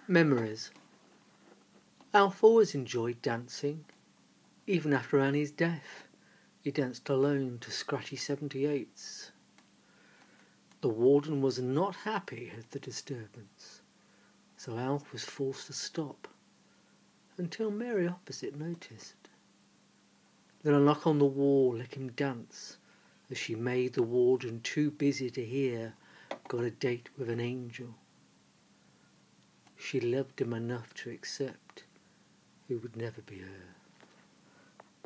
Memories. Alf always enjoyed dancing. Even after Annie's death, he danced alone to scratchy 78s. The warden was not happy at the disturbance, so Alf was forced to stop, until Mary opposite noticed. Then a knock on the wall let him dance, as she made the warden too busy to hear got a date with an angel. She loved him enough to accept he would never be hers.